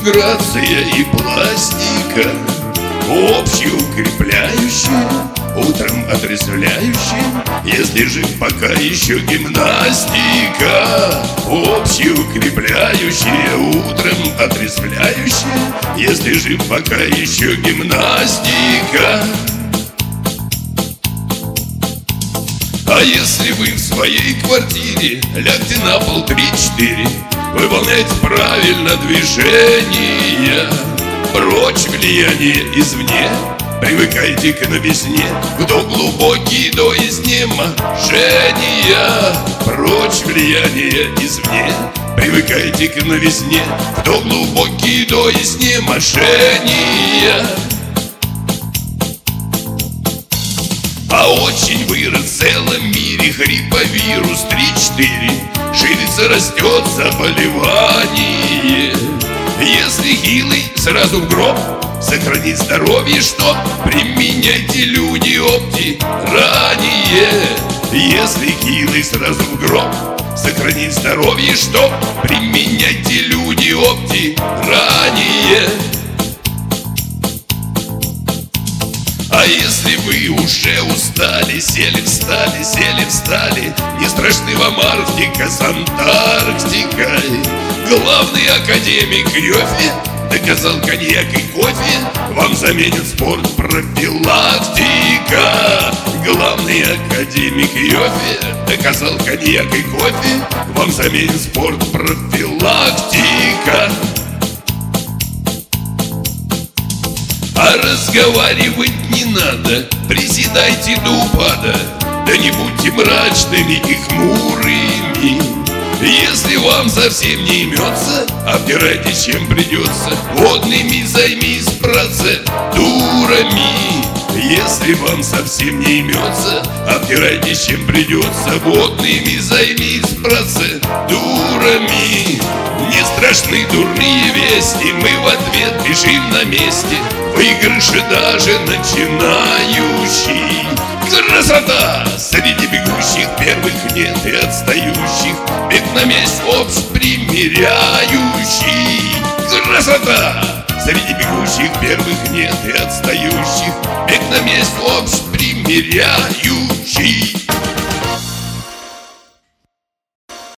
грация и пластика, общеукрепляющая, утром отрезвляющая, если жив пока еще гимнастика. Общеукрепляющая, утром отрезвляющая, если жив пока еще гимнастика. А если вы в своей квартире, лягте на пол 3-4, выполняйте правильно движения. Прочь влияние извне, привыкайте к новизне, кто глубокий до изнеможения. Прочь влияние извне, привыкайте к новизне, кто глубокий до изнеможения. А очень вырос в целом мире грипповирус 3-4, ширится, растет заболевание. Если хилый, сразу в гроб, сохранить здоровье, чтоб применяйте люди опти ранее. Если хилый, сразу в гроб, сохранить здоровье, чтоб применяйте люди опти ранее. А если вы уже устали, сели, встали, не страшны вам Арктика с Антарктикой. Главный академик Йоффе доказал, коньяк и кофе вам заменит спорт профилактика. Главный академик Йоффе доказал, коньяк и кофе вам заменит спорт профилактика. А разговаривать не надо, приседайте до упада, да не будьте мрачными и хмурыми. Если вам совсем не имется, обдирайтесь чем придется, водными займись процедурами. Если вам совсем не имется, обдирайтесь чем придется, водными займись процедурами. Не страшны дурные вести, мы в ответ бежим на месте, выигрыши даже начинающий. Красота! Среди бегущих первых нет и отстающих, бег на месте общ примиряющий. Красота! Среди бегущих первых нет и отстающих, бег на месте общ примиряющий.